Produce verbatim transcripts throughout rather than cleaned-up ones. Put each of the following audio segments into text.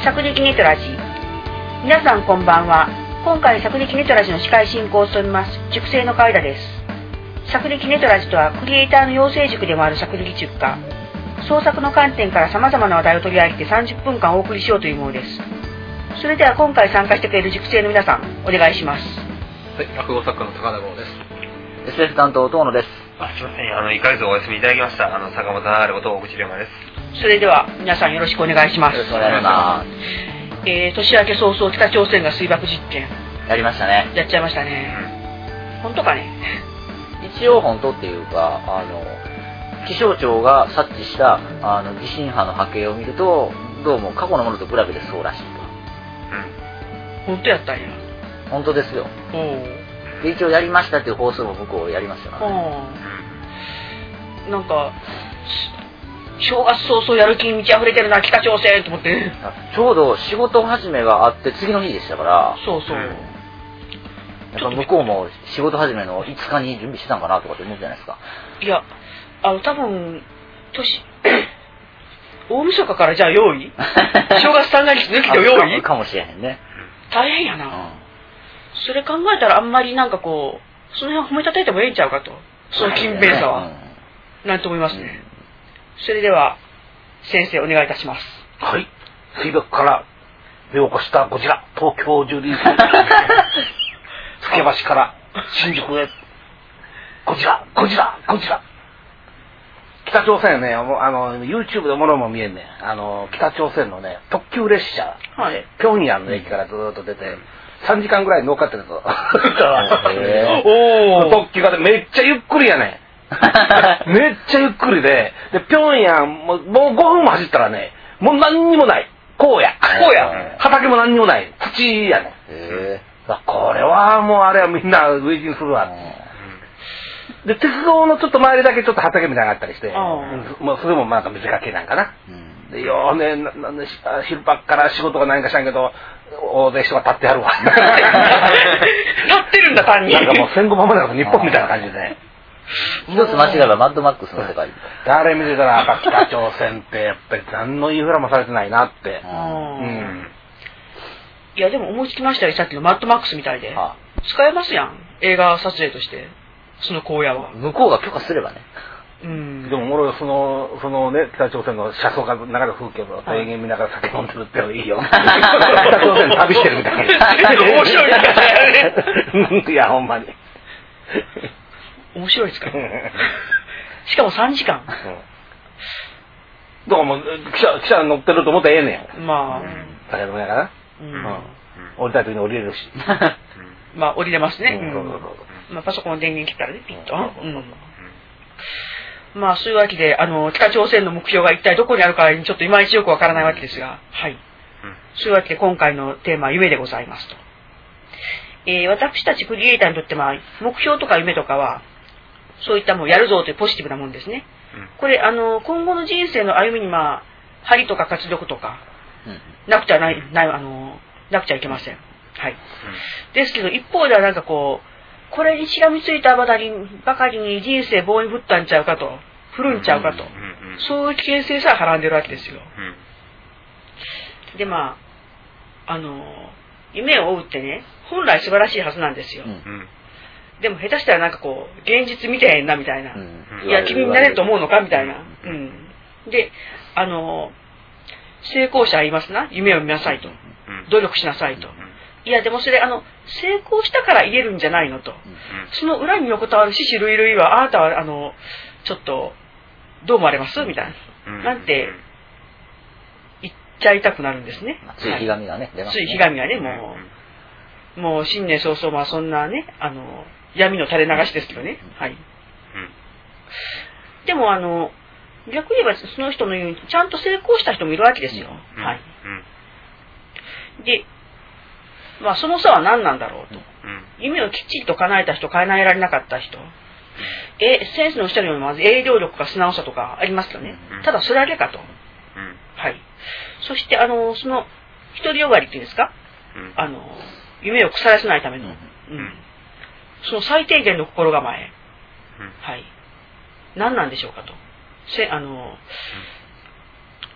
釈力ネトラジ。皆さんこんばんは。今回釈力ネトラジの司会進行を務めます塾生の海田です。釈力ネトラジとはクリエイターの養成塾でもある釈力塾が創作の観点から様々な話題を取り上げてさんじゅっぷんかんお送りしようというものです。それでは今回参加してくれる塾生の皆さんお願いします。 はい、落語作家の高田剛です。 エスエフ 担当遠野です。 あ、すいません、あのいっかげつお休みいただきましたあの坂本あること大口龍馬です。 それでは皆さんよろしくお願いします。 よろしくお願いします。 えー、年明け早々北朝鮮が水爆実験やりましたね。 やっちゃいましたね、うん、本当かね。 一応本当っていうか、あの気象庁が察知したあの地震波の波形を見るとどうも過去のものと比べてそうらしいと、 うん、本当やったんや。 本当ですよ。で一応やりましたっていう放送も向こうやりましたからね。 なんか正月早々やる気に満ち溢れてるな北朝鮮と思ってちょうど仕事始めがあって次の日でしたから。そうそう、うん、やっぱ向こうも仕事始めのいつかに準備してたんかなとかって思うじゃないですか。 いやあの多分年大晦日からじゃあ用意正月三が日抜きで用意かもしれへんね。 大変やな、うん、それ考えたらあんまりなんかこうその辺褒めたたいてもええんちゃうかと、その勤勉さは、うん、なんと思いますね、うん。それでは先生お願いいたします。 はい、水爆から目を起こしたこちら東京ジュリー助橋から新宿へこちらこちらこちら北朝鮮ね、あの YouTube でものも見えんねん。あの北朝鮮のね特急列車、はい、平壌の駅からずっと出て、うん、さんじかんぐらい乗っかってるとお特急がめっちゃゆっくりやねんめっちゃゆっくりで、で平壌もうごふんも走ったらねもう何にもない荒野荒野畑も何にもない土やねん。へー、これはもうあれはみんな飢え死にするわ。で鉄道のちょっと周りだけちょっと畑みたいなのがあったりして、もうそれもなんか短けなんかな、うん、でようね、なんで昼間から仕事が何かしらんけど大勢人が立ってはるわ立ってるんだ単になんかもう戦後間もなく日本みたいな感じでね一つ間違えばマッドマックスの世界誰見てたら北朝鮮ってやっぱり何のインフラもされてないなって、うん、 いやでも思いつきましたよ、さっきのマッドマックスみたいで、はあ、使えますやん映画撮影としてその荒野は。 向こうが許可すればね。 うん。でも俺そのそのね北朝鮮の車窓から流れる風景を庭園見ながら酒飲んでるっていいよ。北朝鮮旅してるみたいな。 面白いですね。 いやほんまに。 面白いですか。しかもさんじかん。 どうも記者記者乗ってると思ったらええねん。まあ。酒飲みながら。うん。降りたい時に降りれるし。 まあ降りれますね。まあ、パソコンの電源切ったらねピッと、うん、まあそういうわけであの北朝鮮の目標が一体どこにあるかちょっといまいちよくわからないわけですが、はい、うん、そういうわけで今回のテーマは夢でございますと、えー、私たちクリエイターにとってまあ目標とか夢とかはそういったものをやるぞというポジティブなもんですね、うん、これあの今後の人生の歩みにまあ張りとか活力とか、うん、なくちゃないないあのなくちゃいけません。はい、うん、ですけど一方ではなんかこうこれにしがみついたばかりばかりに人生棒に振ったんちゃうかと振るんちゃうかと、うんうんうん、そういう危険性さえはらんでるわけですよ、うん、でまああの夢を追うってね本来素晴らしいはずなんですよ、うん、でも下手したらなんかこう現実見てへんなみたいな、うん、いや君になれると思うのかみたいな、うん、であの成功者は言いますな、夢を見なさいと、努力しなさいと、いやでもそれあの成功したから言えるんじゃないのと、うん、その裏に横たわる獅子類類はあなたはあのちょっとどう思われますみたいな、うん、なんて言っちゃいたくなるんですね。 ついひがみがね、 はい、ついひがみがね、もう、うん、もう新年早々まあそんなねあの闇の垂れ流しですけどね、はい、うん、でもあの逆に言えばその人の言うちゃんと成功した人もいるわけですよ、うん、はい、うん、でまあその差は何なんだろうと、うん、夢をきっちりと叶えた人叶えられなかった人、うん、えセンスの人にもまず営業力か素直さとかありますよね、うん、ただそれだけかと、うん、はい、そしてあのその独りよがりっていうんですか、うん、あの夢を腐らせないための、うんうん、その最低限の心構え、うん、はい、何なんでしょうかとせあの、うん、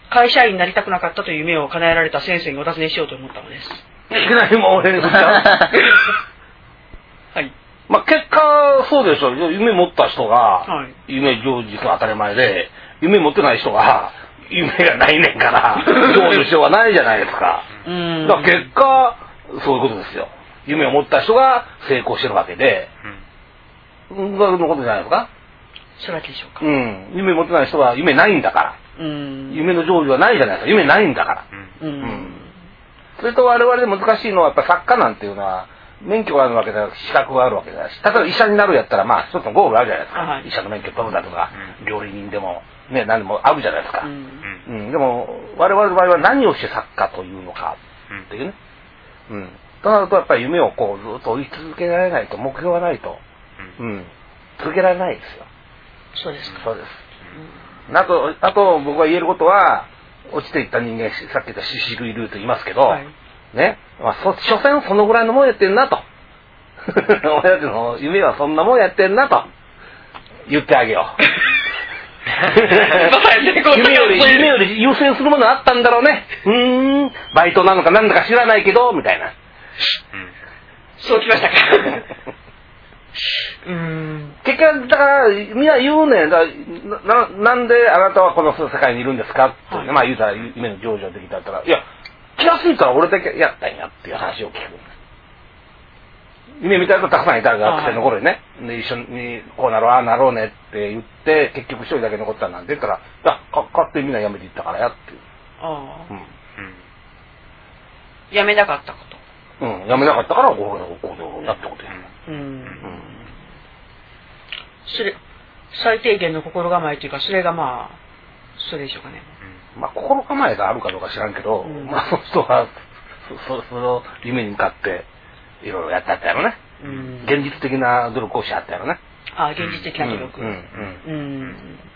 会社員になりたくなかったという夢を叶えられた先生にお尋ねしようと思ったのです。 いきなりもう俺に振っちゃうはい。 まあ結果、そうでしょ。夢持った人が、 はい、 夢成就するの当たり前で、夢持ってない人が、夢がないねんから、成就しようがないじゃないですか。 うん。 だから結果、そういうことですよ。夢を持った人が成功してるわけで、うん、そういうことじゃないですか。 それだけでしょうか。 うん。夢持ってない人は夢ないんだから。 うん。 夢の成就はないじゃないですか。夢ないんだから。 うん。うんうんそれと我々で難しいのはやっぱ作家なんていうのは免許があるわけだし資格があるわけだし、例えば医者になるやったらまあ一つのゴールあるじゃないですか、はい、医者の免許取るだとか、うん、料理人でもね何でもあるじゃないですか、うんうん、でも我々の場合は何をして作家というのかっていうね、うん、となるとやっぱり夢をこうずっと追い続けられないと目標がないと、うん、続けられないですよ。 そうですか。 そうです、うん、あとあと僕が言えることは落ちていった人間、さっき言ったシシ類類と言いますけど、はい、ね、まあ、そ、所詮そのぐらいのもんやってんなと。親父の夢はそんなもんやってんなと。言ってあげよう。夢より、夢より優先するものあったんだろうね。うーん、バイトなのかなんだか知らないけど、みたいな。うん、 そうきましたか。うーん結局だからみんな言うねんだな、なんであなたはこの世界にいるんですかって、はい、まあ言うたら夢の成就できたったらいや気が付いたら俺だけやったんやっていう話を聞く。夢見たいとたくさんいた学生の頃にね、で一緒にこうなろうああなろうねって言って結局一人だけ残ったなんて言ったらいや勝手にみんな辞めていったからやっていう。ああ、うん、 辞めなかったこと。 うん、辞めなかったからこうこうやってことや。うん、うん、 それ最低限の心構えというかそれがまあそれでしょうかね。 まあ心構えがあるかどうか知らんけど、うん、まあその人はそその夢に向かっていろいろやってあったやろね、うん、現実的な努力をしあったやろね。 ああ現実的な努力。うんうん、うんうん、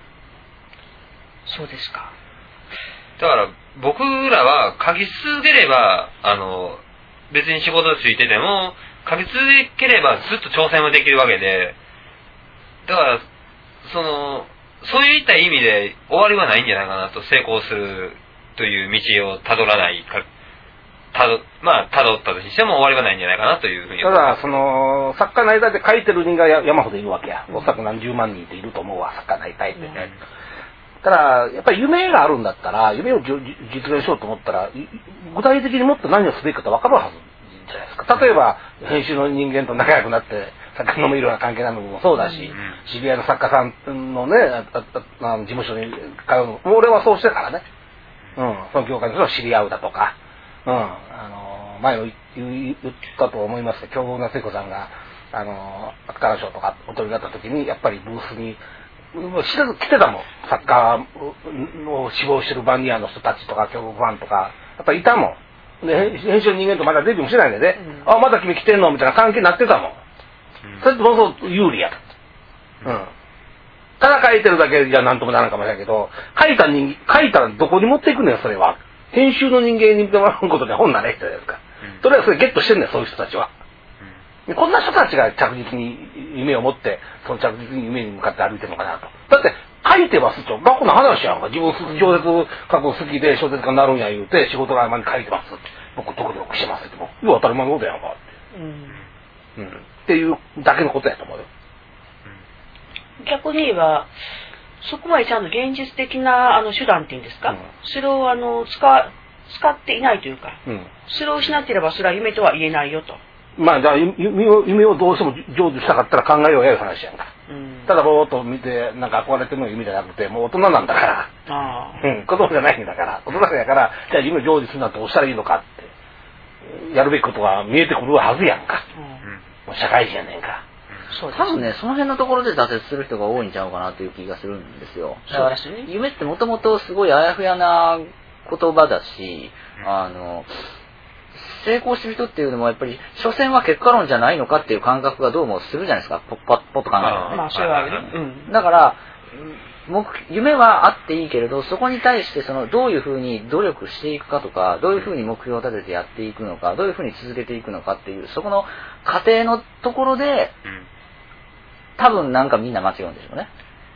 そうですか。 だから僕らは書き続ければあの別に仕事ついてても書き続ければずっと挑戦はできるわけで、だからそのそういった意味で終わりはないんじゃないかなと。成功するという道をたどらないかたどまあたどったとしても終わりはないんじゃないかなというふうに。 ただその作家になりたいって書いてる人が山ほどいるわけや。おそらく何十万人っていると思うわ、作家になりたいってね、うん、ただやっぱり夢があるんだったら夢を実現しようと思ったら具体的にもっと何をすべきかと分かるはずじゃないですか。例えば編集の人間と仲良くなって作家のもいろんな関係なのもそうだし、うん、知り合いの作家さんのねああ事務所に通うの俺はそうしてからね、うん、その業界の人を知り合うだとか、うん、あの前も言ったと思いますけど京極夏彦さんがあの芥川賞とかお取りになった時にやっぱりブースに来てたもん。作家を志望してるバニアの人たちとか京極ファンとかやっぱりいたもんで、編集の人間とまだデビューもしてないんでね、うん、あまだ君来てんのみたいな関係になってたもん。それってものすごく有利やと。うん。ただ書いてるだけじゃなんともならんかもしれないけど、書いた人書いたらどこに持っていくねんそれは。編集の人間に見てもらうことで本なれ人ですか。うん、とりあえずそれゲットしてんねんそういう人たちは。うん、こんな人たちが着実に夢を持ってその着実に夢に向かって歩いてるのかなと。だって書いてますとバカな話やんか。自分小説書くの好きで小説家になるんや言うて仕事の合間に書いてますって。僕ドクドクしてますってもう当たり前のことやんかって。うん。うんっていうだけのことやと思うよ。 逆に言えばそこまでちゃんと現実的なあの手段っていうんですか、うん、それをあの使使っていないというか、うん、それを失っていればそれは夢とは言えないよと。 まあじゃあ夢を、夢をどうしても成就したかったら考えようやいう話やんか、うん、ただぼーっと見てなんか憧れてるのが夢じゃなくてもう大人なんだからあ、うん、子供じゃないんだから大人だからじゃあ夢を成就するなんてどうしたらいいのかってやるべきことが見えてくるはずやんか、うん、社会人やねんか。 そうですね、多分ねその辺のところで挫折する人が多いんちゃうかなという気がするんですよ。だから夢ってもともとすごいあやふやな言葉だし、あの成功してる人っていうのもやっぱり所詮は結果論じゃないのかっていう感覚がどうもするじゃないですか。ポッポッポッと考えると、 まあそれはある、うん、 だから目夢はあっていいけれどそこに対してそのどういうふうに努力していくかとかどういうふうに目標を立ててやっていくのかどういうふうに続けていくのかっていうそこの過程のところで多分なんかみんな間違うんでしょうね。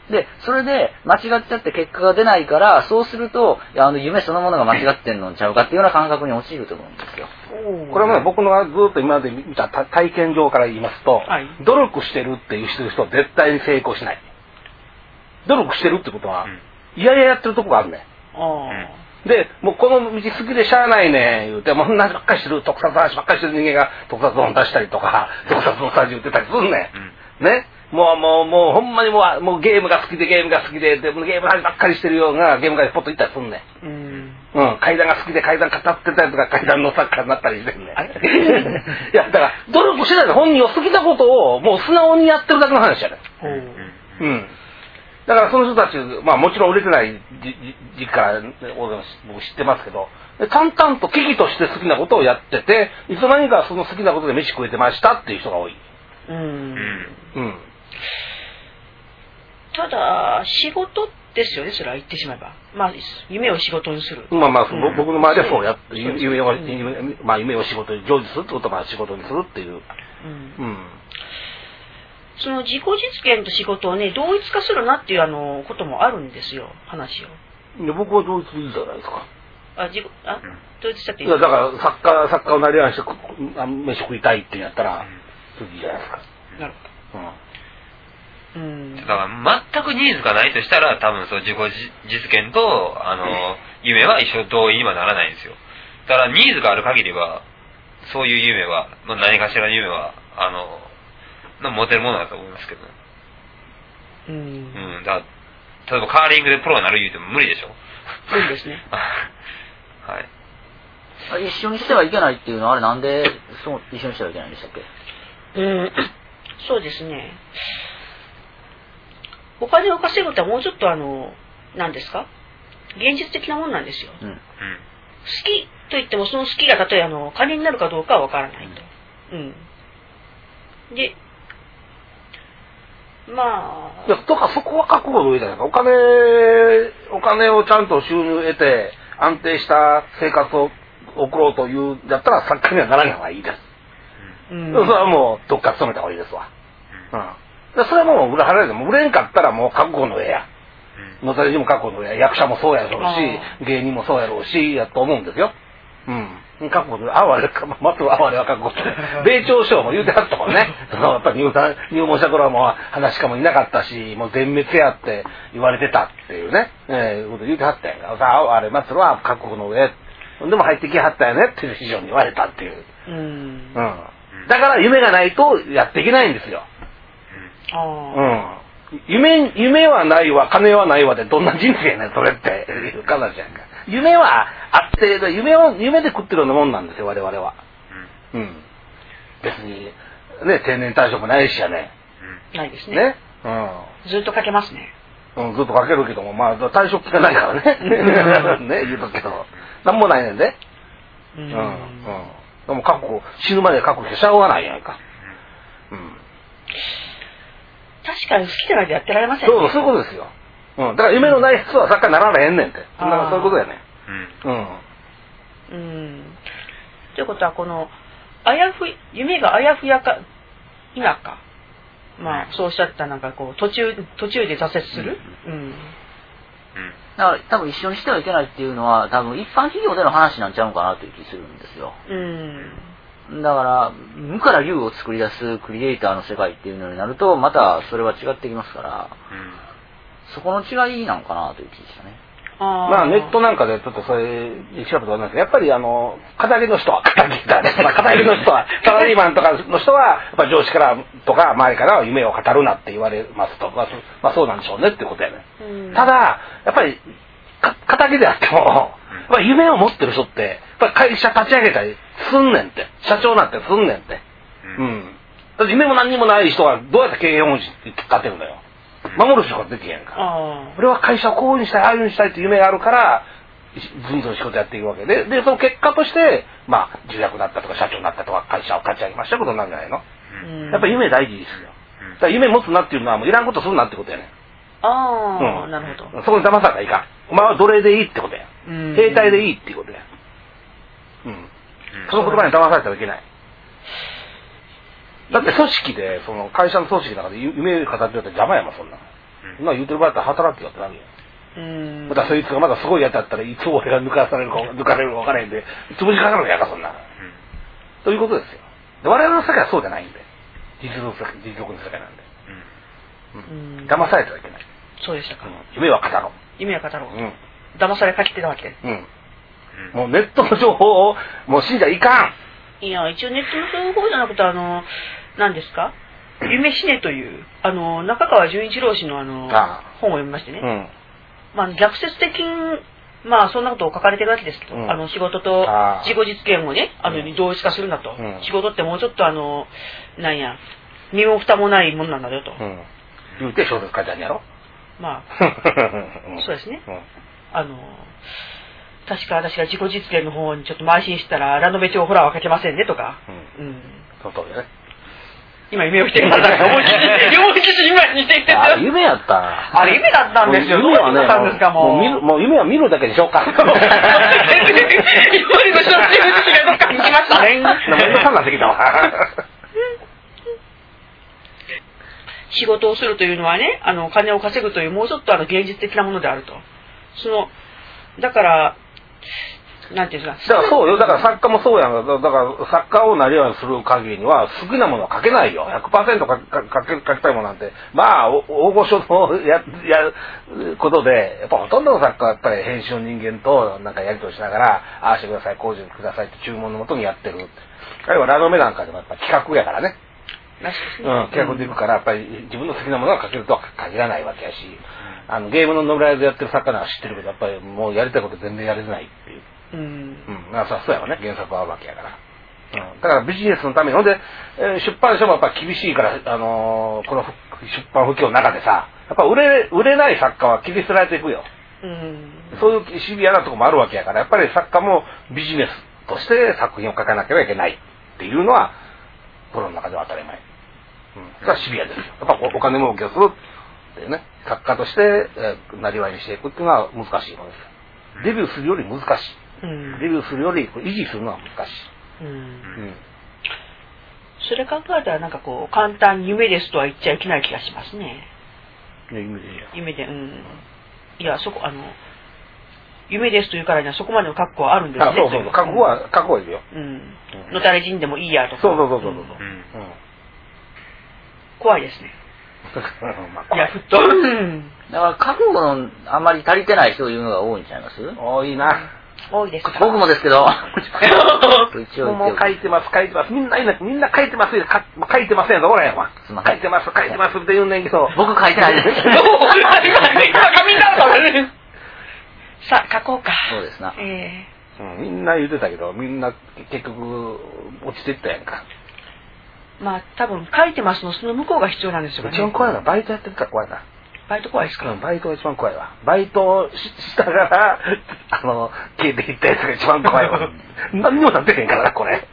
で、それで間違っちゃって結果が出ないから、そうすると、あの夢そのものが間違ってんのちゃうかっていうような感覚に陥ると思うんですよ。 これはね、僕のずっと今まで見た体験上から言いますと、はい、努力してるっていう人は絶対に成功しない。努力してるってことは、いやいややってるとこがあるね。うん、で、もうこの道好きでしゃあないね、言うて、もう同じばっかりしてる、特撮の話ばっかりしてる人間が特撮本出したりとか、特撮のスタジオ売ってたりするね。うん、ね。もうもうもうほんまにもう、もうゲームが好きでゲームが好きで、でもゲームの話ばっかりしてるようなゲーム会でポッと行ったりすんね。うん。うん。階段が好きで階段語ってたりとか階段の作家になったりしてんね。いや、だから努力してないで本人を好きなことをもう素直にやってるだけの話やね。うん。うん。だからその人たち、まあもちろん売れてない時期から僕知ってますけど、淡々と危機として好きなことをやってて、いつの間にかその好きなことで飯食えてましたっていう人が多い。うん。うん。 ただ、仕事ですよね、それは言ってしまえば。まあ、夢を仕事にする。 まあまあ、うん、僕の周りはそうやって、夢を、夢、まあ夢を仕事に、成就するってことは仕事にするっていう。うん。うん。 その自己実現と仕事をね、同一化するなっていうあの、こともあるんですよ、話を。 いや、僕は同一でいいじゃないですか。 あ、自己、あ、同一したっていいいや、だから、作家、作家をなりわいして、飯食いたいってやったら、それいいじゃないですか。なるほど。うん。 うん、だから全くニーズがないとしたら多分そう自己実現とあの夢は一緒同意にはならないんですよ。だからニーズがある限りはそういう夢は何かしらの夢はあの持てるものだと思いますけど、うん、うん、だから例えばカーリングでプロになる言うても無理でしょ。 無理ですね。 はい。一緒にしてはいけないっていうのはあれなんでそう一緒にしてはいけないんでしたっけ？ うん、そうですね。お金を稼ぐとはもうちょっとあの何ですか現実的なもんなんですよ、うん、好きといってもその好きが例えばあの金になるかどうかは分からないと、うんうん、でまあいやとかそこは覚悟の上じゃないか。お金お金をちゃんと収入得て安定した生活を送ろうというだったら作家にはならない方がいいです、うん、それはもうどっか勤めた方がいいですわ、うんそれはもう裏払いでも売れんかったらもう覚悟の上や。野田にも覚悟の上や。役者もそうやろうし、芸人もそうやろうし、やと思うんですよ。うん。覚悟の上、哀れか、まず哀れは覚悟の上。米朝賞も言うてはったもんね。そのやっぱ入門入門した頃はもう話し家もいなかったし、もう全滅やって言われてたっていうね。ええー、こと言うてはったやんか。さあ、哀れまつは覚悟の上。でも入ってきはったよねっていう師匠に言われたっていう。うん。うん。だから夢がないとやっていけないんですよ。あうん、夢夢はないわ金はないわでどんな人生やねんそれっていう話やんか。夢はあって夢を夢で食ってるようなもんなんですよ我々は、うん、うん、別にね定年退職もないしやね、 うん、ないですねね、うん、ずっとかけますね、 うん、ずっとかけるけどもまあ退職期がないからねね言うとくけどなんもないねんで、うんうん、うん、でも覚悟死ぬまで覚悟してしゃうがないやんか、うん確かに好きじゃないとやってられませんね。 そう、そういうことですよ。うん。だから夢のない人は作家になられへんねんって。そんなそういうことやね。うん。うん。 うん。ということはこのあやふ夢があやふやか否か、まあそうおっしゃったなんかこう途中途中で挫折する。うん。うん。 だから多分一緒にしてはいけないっていうのは多分一般企業での話なんちゃうかなという気するんですよ。うん。だから無から有を作り出すクリエイターの世界っていうのになるとまたそれは違ってきますから、うん、そこの違いなのかなという気でしたね。 あまあネットなんかでちょっとそれ調べたことないですけどやっぱりあの片桐の人は片桐だね、まあ、片桐の人はサラリーマンとかの人はやっぱ上司からとか周りからは夢を語るなって言われますと、まあ、まあそうなんでしょうねってことやね、うん、ただやっぱり片桐であってもやっぱり夢を持ってる人ってやっぱり会社立ち上げたりすんねんって社長なんてすんねんって、うん、だって夢も何にもない人はどうやって経営本質って立てるんだよ。守る人ができへんから。俺は会社をこういうふうにしたいああいうふうにしたいっていう夢があるからずんずん仕事やっていくわけで、でその結果としてまあ重役になったとか社長になったとか会社を立ち上げましたことになるんじゃないの、うん、やっぱり夢大事ですよ。だから夢持つなっていうのはもういらんことするなってことやね。 ああ、うん、なるほど。 そこに騙されたらいかん。お前は奴隷でいいってことや、うん、兵隊でいいっていうことや、うん、その言葉に騙されてはいけない。だって組織でその会社の組織の中で夢語ってると邪魔やもんそんな、う今言うてる場合だったら働きよってなるよ。またそいつがまだすごいやつだったらいつ俺が抜かされるか抜かれるか分からへんで潰しかかるのやかそんな、うん、ということですよ。で我々の世界はそうじゃないんで実力の世界なんで、うんうん、騙されてはいけない。 そうでしたか、うん、 夢は語ろう夢は語ろう、うん、騙されかけてたわけ、 うん、もうネットの情報をもう信じちゃいかん。いや一応ネットの情報じゃなくてあの何ですか夢死ねというあの中川純一郎氏のあのああ本を読みましてね、うんまあ、逆説的に、まあ、そんなことを書かれてるわけですけど、うん、あの仕事と自己実現をね、あの、同一化するんだと、うん。仕事ってもうちょっとあの、なんや、身も蓋もないものなんだよと。うん、 言うて小説書いてあるんやろまあ、そうですね。うん、あの、確か私が自己実現の方にちょっと邁進したら、ラノベ帳ホラーは書けませんねとか。うん。うん、 その通りだね。 今夢を見てるから思いっきり思いっきり今にしてきてあれ夢やったあれ夢だったんですよ。 夢はねどうですかもうもう見るもう夢は見るだけでしょうか。今の人の自分自身がどっかに行きましたね。 めんどくさくなってきたわ。 仕事をするというのはね、あの金を稼ぐというもうちょっとあの現実的なものであると。そのだからなんていうんですか。 だからそうよ。だから作家もそうやん。だから作家をなりわいにする限りには好きなものは書けないよ。ひゃくパーセント 書け書きたいものなんて。まあ大御所のややることで、やっぱほとんどの作家はやっぱり編集の人間となんかやりとりしながら、ああしてください、こうしてくださいって注文のもとにやってる。あるいはラノベなんかでもやっぱ企画やからね。うん、企画でいくからやっぱり自分の好きなものが書けるとは限らないわけやし、あのゲームのノベライズやってる作家なら知ってるけど、やっぱりもうやりたいこと全然やれてないっていう。うん、うん、まあそうやわね、原作はあるわけやから、うん、だからビジネスのためにほんで、えー、出版社もやっぱ厳しいから、あのー、この出版不況の中でさやっぱ売れ売れない作家は切り捨てられていくよ、うん、そういうシビアなとこもあるわけやからやっぱり作家もビジネスとして作品を書かなければいけないっていうのはプロの中では当たり前、うん、それはシビアですよ。やっぱお金儲けをするっていうね作家として、えー、なりわいにしていくっていうのは難しいものです。デビューするより難しい、うん、デビューするより維持するのは難しい、うんうん、 それ考えたらなんかこう簡単に夢ですとは言っちゃいけない気がしますね。 いや夢でいいや夢で、うん、いやそこあの夢ですというからにはそこまでの覚悟はあるんですね。 あそうそうそう覚悟は覚悟はいるよ、 うんうん、のたれ死んでもいいやとかそうそうそうそうそう、うんうん、 怖いですね。まあ、いやふっとだから覚悟のあまり足りてない人を言うのが多いんちゃいます？ 多いな。 多いですか。 僕もですけど一応もう書いてます書いてますみんなみんな書いてますよ書いてませんぞ俺は書いてます書いてますって言うんだけど僕書いてないです。 さあ書こうか。 そうですな、 えーうん、みんな言ってたけどみんな結局落ちてったやんか。 まあ多分書いてますのその向こうが必要なんですよね。 一番怖いのはバイトやってるから怖いな。 バイト怖いですか？ うん、バイトが一番怖いわ。バイトを し, したからあの消えていったやつが一番怖いわ。何にもなってへんからなこれ。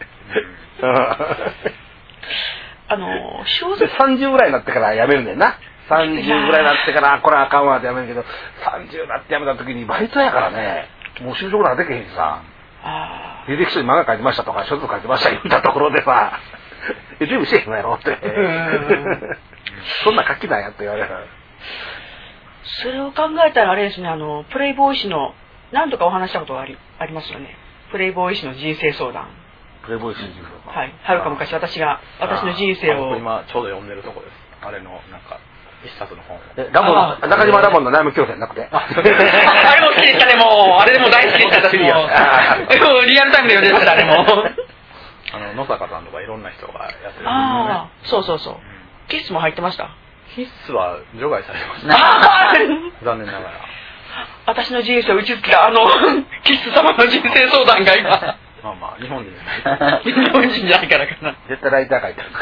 あの小説さんじゅうぐらいになってからやめるんだよな。さんじゅうぐらいになってからこれあかんわってやめるけどさんじゅうになってやめた時にバイトやからねもう就職なんかできへんしさ。履歴書に漫画書いてましたとか小説書いてました言ったところでさえ全部してへんのやろってそんな書きなんやって言われる。 それを考えたらあれですねあのプレイボーイ誌の何度かお話したことがあり、ありますよね。プレイボーイ誌の人生相談。 プレイボーイ誌の人生相談。 はい。はるか昔私が私の人生を今ちょうど読んでるとこです。あれのなんか一冊の本。 えラモン中島ラモンの悩む教室なくて。 あれも好きでしたねもうあれでも大好きでした私も。リアルタイムで読んでましたあれも。 あの野坂さんとかいろんな人がやってるんですよね。 ああそうそうそう。キッスも入ってました。 キッスは除外されました。残念ながら。 私の人生を打ちつけたあのキッス様の人生相談が今。 まあまあ日本人じゃない。 日本人じゃないからかな。 絶対ライター書いてる。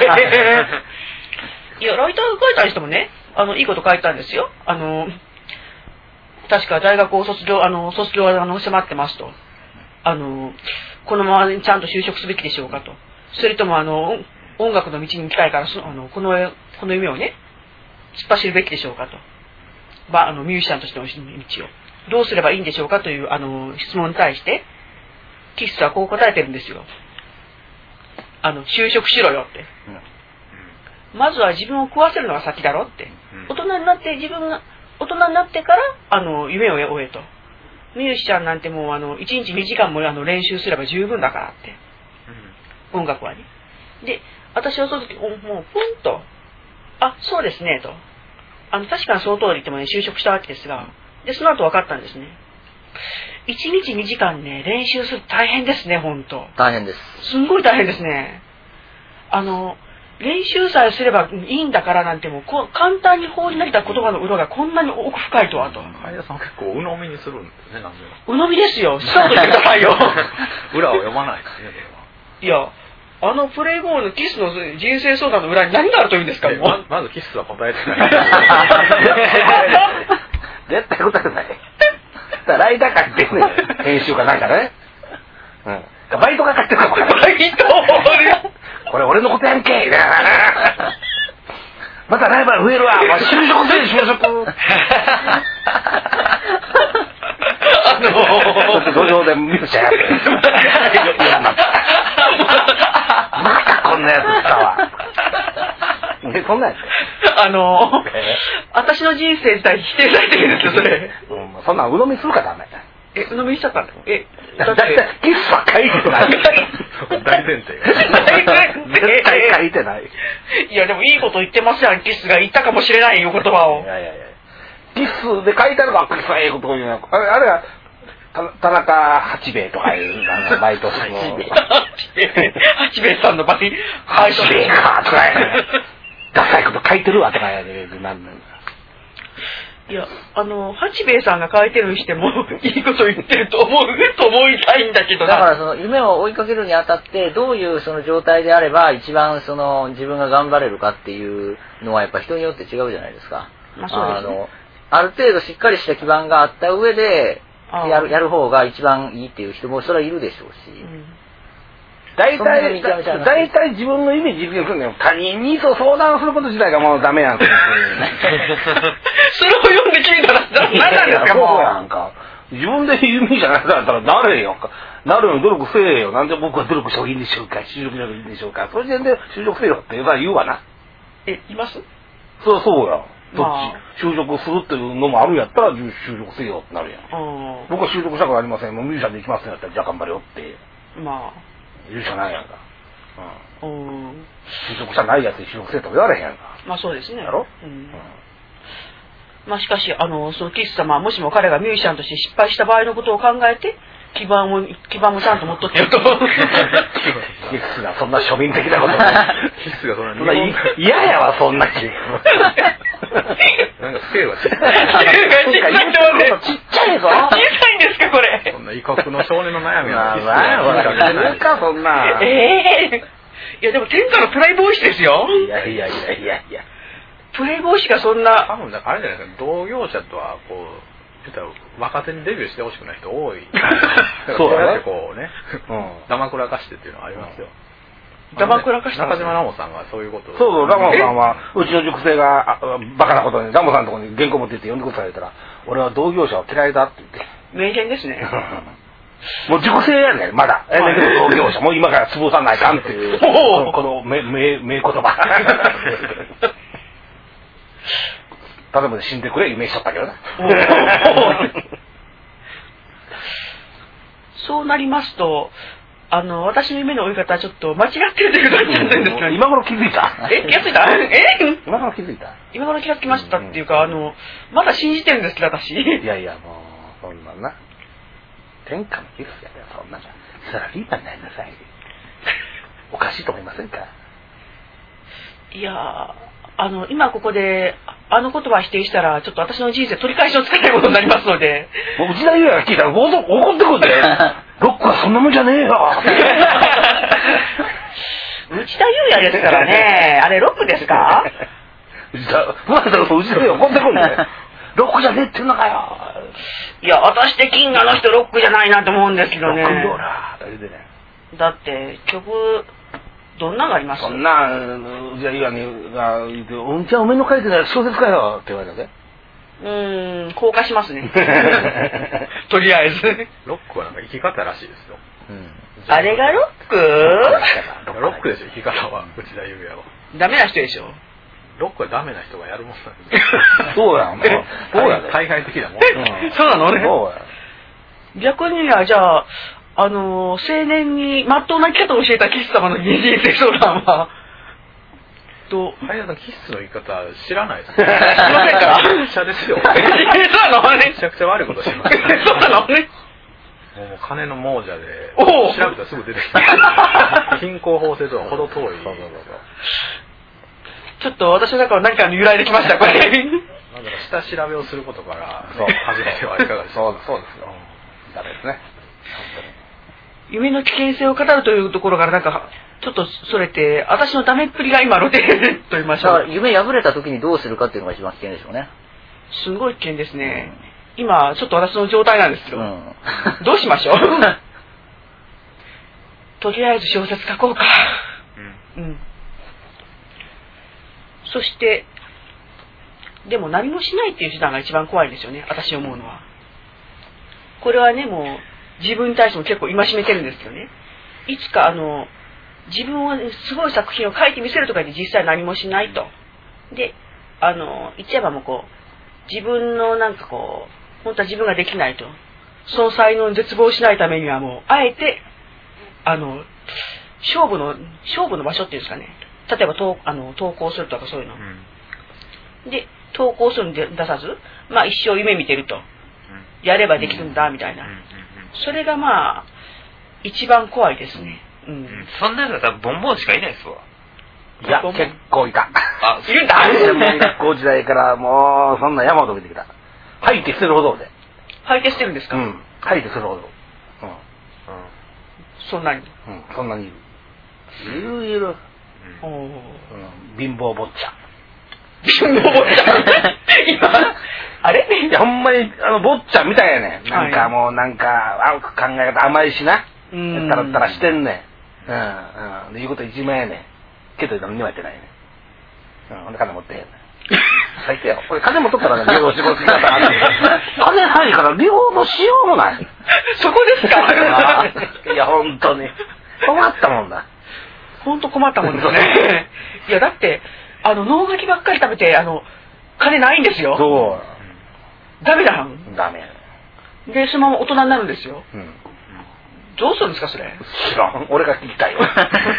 いやライター書いたりしてもねあのいいこと書いたんですよ。あの確か大学を卒業あの卒業はあの迫ってますと。あのこのままちゃんと就職すべきでしょうかと。それともあの音楽の道に行きたいからそあのこのこの夢をね突っ走るべきでしょうかと。まあ、あのミュージシャンとしての道をどうすればいいんでしょうかというあの質問に対してキッスはこう答えてるんですよ。あの就職しろよって、 まずは自分を食わせるのが先だろって、大人になって自分が大人になってからあの夢を追えと。ミュージシャンなんてもうあのいちにちにじかんもあの練習すれば十分だからって、うん、音楽はね。で私はその時もうポンとあそうですねと、あの確かにその通り言ってもね就職したわけですが、でその後分かったんですね。いちにちにじかんね練習する大変ですね。本当大変です。 すんごい大変ですね。あの練習さえすればいいんだからなんてもうこ簡単に放り投げた言葉の裏がこんなに奥深いとはと。 相田さん結構鵜呑みにするんですね。なんで鵜呑みですよ。スタートしてくださいよ。 裏を読まないですね。 いやあのプレイボールのキスの人生相談の裏に何があるというんですか。 ま, まずキスは答えてない。 絶対答えてない。ライターかってね、編集かなんかね。うん。バイトがかってるかも。バイトこれ俺のことやんけまたライバル増えるわ。就職せ就職あのー、土壌で見るちゃやってまたこんなやつ来たわ。でそんなやつあのー、私の人生自体否定されてるんですよそれ、 うん、そんなん鵜呑みするかダメ。 え鵜呑みしちゃったんだ。えだってキスは書いてない。 大前提。 絶対書いてない。 いやでもいいこと言ってますやん。キスが言ったかもしれないよ言葉を。 いやいやいや。キスで書いてあるからキスはええこと言うな。あれあれは田中八兵衛とかいうバイトするの。 八兵衛さんのバイト。 八兵衛かとかや。ダサいこと書いてるわとかやでなんなん。 いやあの八兵衛さんが書いてるにしてもいいこと言ってると思うと思いたいんだけどな。 だからその夢を追いかけるにあたってどういうその状態であれば一番その自分が頑張れるかっていうのはやっぱ人によって違うじゃないですか。 まあそうですね。 あのある程度しっかりした基盤があった上でやるやる方が一番いいっていう人もそれはいるでしょうし。うん、 大体、大体自分の夢実現するんだよ。他人にそう相談すること自体がもうダメなんですよ。 それを読んで決めたら何なんですか。 もうなんか自分で夢じゃないんだったらなれよ。なるように努力せえよ。なんで僕は努力した方がいいんでしょうか。就職した方がいいんでしょうか。その時点で就職せえよって言うわな。 え、います？ そうそうや。どっち就職するっていうのもあるんやったら就職せえよってなるやん。僕は就職したくありません。もうミュージシャンで行きますんやったらじゃあ頑張れよって。まあ。言うしかないやんか。うん。就職したないやつに就職せえとも言われへんやんか。 まあそうですね。 やろ？ うん。うん、まあしかしあのそのキス様もしも彼がミュージシャンとして失敗した場合のことを考えて基盤を基盤もちゃんと持っとってよと。キスがそんな庶民的なことキスがそんな嫌やわそんな気。 なんかスケールがちっちゃい。 ちっちゃいぞ。 小さいんですかこれ。 そんな異国の少年の悩みはキスがなんかそんな。 ええー。いやでも天下のプレイボーイ誌ですよ。 いやいやいやいやいや。 プレイボーイ誌がそんな。 多分あれじゃないですか。同業者とはこう。言ったら若手にデビューしてほしくない人多い。そうやってこうね、だまくらかしてっていうのはありますよ。 だまくらかして中島ラモさんがそういうことを。 そうそう、ラモさんはうちの塾生がバカなことにラモさんのところに原稿持って行って読んでくださいって言ったら、俺は同業者は嫌いだって言って。 名言ですね。 もう塾生やねんまだ。だけど同業者もう今から潰さないかんっていうこの名名言葉。例えば死んでくれ夢しちゃったけどね。 そうなりますとあの私の夢の追い方はちょっと間違ってるということになってるんですけど、 今頃気づいた。 え気がついたえ今頃気づいた今頃気がつきましたっていうか、あのまだ信じてるんですけど私。 いやいやもうそんなんな天下のキスやでそんなじゃサラリーマンになりなさい。おかしいと思いませんか。 いやあの今ここであの言葉を否定したらちょっと私の人生取り返しのつかないことになりますので。 もう内田裕也が聞いたら怒ってくるんで。ロックはそんなもんじゃねえよ。 内田裕也ですからね。あれロックですか。 内田内田裕也怒ってくるんで。ロックじゃねえって言うのかよ。 いや私的にあの人ロックじゃないなと思うんですけどね。 ロックンローラーだけでね。 だって曲どんなのがあります？ そんなじゃあいやねが言ってうんちゃんおめの書いてない小説かよって言われたぜ。 うーん硬化しますね。とりあえずロックはなんか生き方らしいですよ。 うん、あれがロック？ ロックでしょ生き方は内田裕也は。 ダメな人でしょ。 ロックはダメな人がやるもんなんです。そうやん。そうやね。 対外的なもん。 そうなのね。 そうや。逆にはじゃああの青年にまっとうな生き方を教えたキス様の人生相談は。と、 ハイヤさん、キスの言い方知らないですね。 知りませんか？ めちゃですよ。 そうなのね。 めちゃくちゃ悪いことします、ね。 そうなのね。 もう金の亡者で、調べたらすぐ出てきた。貧困法制とはほど遠い。そうそうそうちょっと私の中は何かの由来できました、これ。 なんだろう、下調べをすることから、そう始めてはいかがですか？ そうそうですよ。ダメですね。 夢の危険性を語るというところからなんか、ちょっとそれて、私のダメっぷりが今露呈と言いましょう。 だから夢破れた時にどうするかっていうのが一番危険でしょうね。 すごい危険ですね。うん、今、ちょっと私の状態なんですけど、うん、どうしましょうとりあえず小説書こうか。うん。うん、そして、でも何もしないっていう手段が一番怖いんですよね、私思うのは。これはね、もう自分に対しても結構戒めてるんですけどね。いつかあの、自分をすごい作品を書いてみせるとかで実際何もしないと。で、あの、言っちゃえばもうこう、自分のなんかこう、本当は自分ができないと。その才能に絶望しないためにはもう、あえて、あの、勝負の、勝負の場所っていうんですかね。例えば投、あの投稿するとかそういうの。うん、で、投稿するに出さず、まあ一生夢見てると。やればできるんだ、みたいな。それがまあ、一番怖いですね。うん。 そんなの多分ボンボンしかいないですわ。 いや、結構いた。 あ、 いるんだ専門学校時代からもう、そんな山を飛びてきた。吐いて捨てるほどで。 吐いて捨てるんですか？ うん。吐いて捨てるほど。うん。 そんなに？ うん、そんなにいる。いるいる。うん、貧乏坊ちゃん。 貧乏坊ちゃん今、あれいや、ほんまに、あの、坊ちゃんみたいやねん。なんかもう、なんか、考え方甘いしな。うん。たらったらしてんねん。うん、うん。で、言うこと一万やねん。けど、何にもやってないねん。うん、ほんで金持ってへんねん。最低やろ。俺、金持っとったらね、両方仕事しながら。金ないから、両方しようもない。 そこですか？ いや、ほんとに。困ったもんだ。 ほんと困ったもんですね。いや、だって、あの、脳書きばっかり食べて、あの、金ないんですよ。 そう。 ダメだ。 ダメ。 で、そのまま大人になるんですよ。うん。どうするんですか、それ。 知らん。俺が聞きたいよ。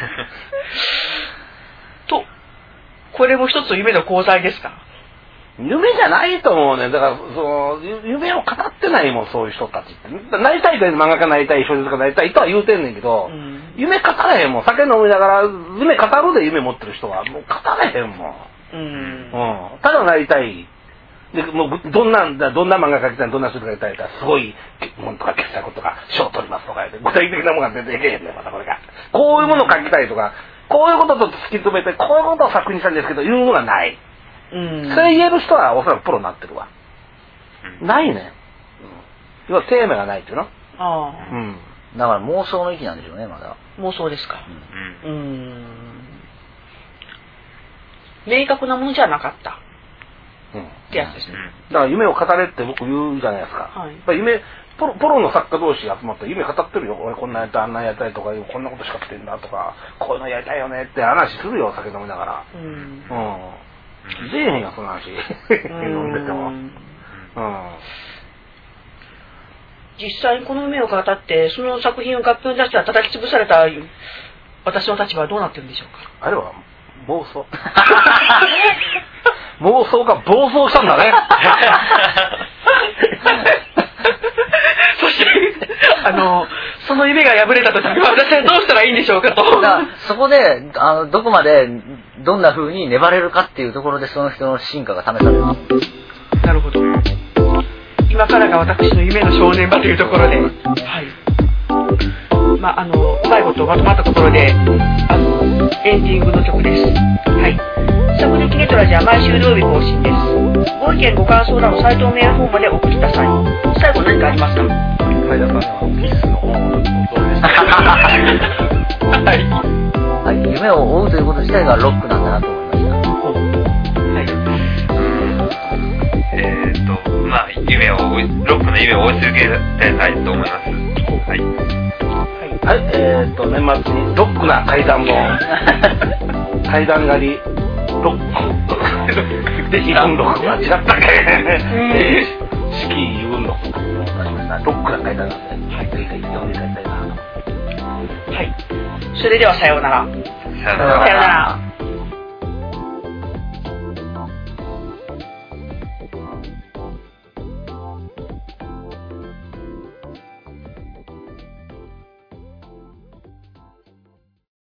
と、これも一つ夢の功罪ですか？ 夢じゃないと思うね。だから、その、夢を語ってないもん、そういう人たちって。なりたいという漫画家になりたい、小説家になりたいとは言うてんねんけど、うん、夢語れへんもん。酒飲みながら、夢語るで夢持ってる人は、もう語れへんもん。うん。うん。ただなりたい。で、もう、どんな、どんな漫画描きたい、どんな人が描きたいか、すごい、もんとか傑作とか、賞取りますとか言って、具体的なものが出てけへんねん、またこれが。こういうものを描きたいとか、こういうことと突き止めて、こういうことを作品にしたんですけど、いうのがない。うん、それ言える人はおそらくプロになってるわ。うん、ないね。要はテーマがないっていうの。ああ。うん。だから妄想の域なんでしょうね、まだ。 妄想ですか。うん。うん。明確なものじゃなかった。うん。ってやつですね。 だから夢を語れって僕言うじゃないですか。はい。やっぱ夢、プロ、プロの作家同士集まって夢語ってるよ。俺こんなやりたい、あんなやりたいとか、こんなことしかしてんだとか、こういうのやりたいよねって話するよ、酒飲みながら。うん。うん。出えへんよ、その話。飲んでても。うん。 実際にこの夢を語って、その作品を合併に出したら叩き潰された私の立場はどうなってるんでしょうか？ あれは暴走。妄想が暴走したんだね。 そして、あの、その夢が破れた時に私はどうしたらいいんでしょうかと。 だそこで、あの、どこまで、どんな風に粘れるかっていうところでその人の進化が試される。 なるほど。今からが私の夢の正念場というところで、はい。まあ、あの、うまいことまとまったところで、あの、エンディングの曲です。はい。サブネキネトラジは毎週土曜日更新です。ご意見ご感想などサイトメールフォームまでお送りください。最後何かありますか？ はい、だからキスの方のどうでしたはい。 はい、夢を追うということ自体がロックなんだなと思いました。はい。 えーっと、まあ、夢を追い、ロックの夢を追い続けたいと思います。 はい。 はい、えーっと、年末にロックな階段の、階段狩り、ロック、で、イブンロックが違ったっけえー、四季イブンロックとなりました。ロックな階段なんで、はい、ぜひぜひ読んでいただきたいなと。 はい。それではさようなら。 さよなら。 さようなら。